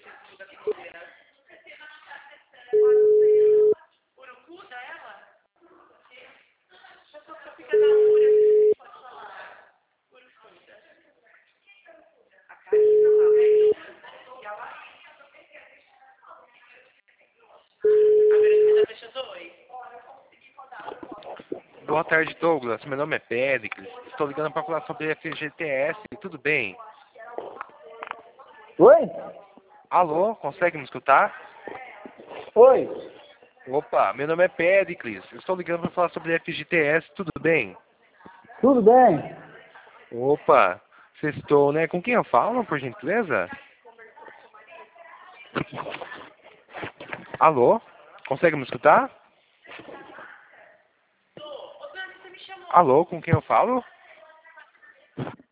Urucuda, ela? Só fica na ura, pode falar. Urucuda. A Karina lá. E ela? A Veracruz fecha 2. Boa tarde, Douglas. Meu nome é Péricles. Estou ligando para falar sobre FGTS. Tudo bem? Oi? Alô, consegue me escutar? Oi? Opa, meu nome é Péricles. Estou ligando para falar sobre FGTS. Tudo bem? Tudo bem? Opa, sextou, né? Com quem eu falo, por gentileza? Alô, consegue me escutar? Alô, com quem eu falo?